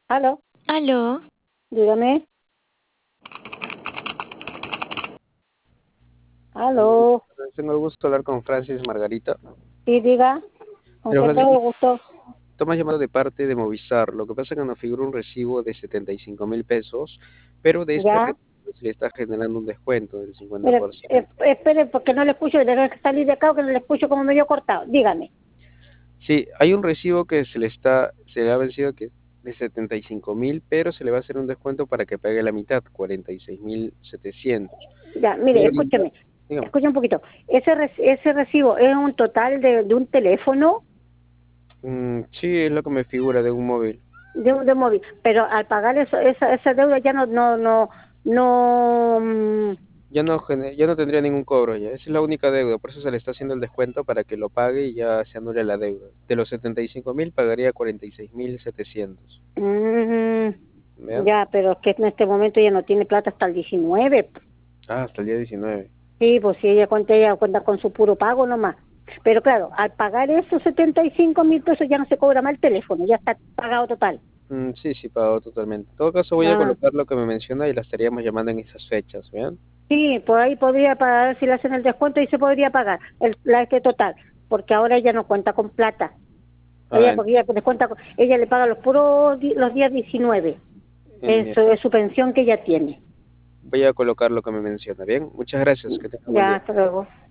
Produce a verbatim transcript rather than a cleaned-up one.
¿Aló? Aló, Dígame. ¿Aló? Tengo el gusto de hablar con Francis Margarita. Sí, diga. ¿Con Pero qué Francis, tengo gusto? tomas llamado de parte de Movistar. Lo que pasa es que nos figura un recibo de setenta y cinco mil pesos, pero de este Ya. recibo se le está generando un descuento del cincuenta Mire, por eh, ciento. espere, porque no le escucho. Debe salir de acá o que no le escucho como medio cortado. Dígame. Sí, hay un recibo que se le está, se le ha vencido que de setenta y cinco mil, pero se le va a hacer un descuento para que pague la mitad, cuarenta y seis mil setecientos. Ya, mire, Pero igual, escúcheme. dígame. Escuche un poquito. Ese re- ese recibo es un total de, de un teléfono, Mm, sí, es lo que me figura de un móvil. de un de móvil. Pero al pagar eso, esa, esa deuda ya no, no, no, no. mm, Ya no, gene- ya no tendría ningún cobro ya. Esa es la única deuda. Por eso se le está haciendo el descuento para que lo pague y ya se anule la deuda. De los setenta y cinco mil pagaría cuarenta y seis mil setecientos. mm, ¿Vean? ya, pero es que en este momento ya no tiene plata hasta el diecinueve. Ah, hasta el día diecinueve. Sí, pues si ella cuenta, ella cuenta con su puro pago nomás. Pero claro, al pagar esos setenta y cinco mil pesos ya no se cobra más el teléfono, ya está pagado total. Mm, sí, sí, pagado totalmente. En todo caso voy a Ah, colocar lo que me menciona y la estaríamos llamando en esas fechas. ¿Vean? sí, por ahí podría pagar, si le hacen el descuento, y se podría pagar el, la este total, porque ahora ella no cuenta con plata. Ah, Ella, en- porque ella descuenta, con- ella le paga los puros di- los días diecinueve. Eso entiendo. es su pensión que ella tiene. Voy a colocar lo que me menciona. Bien, muchas gracias. Que tenga buen Ya, día. hasta luego.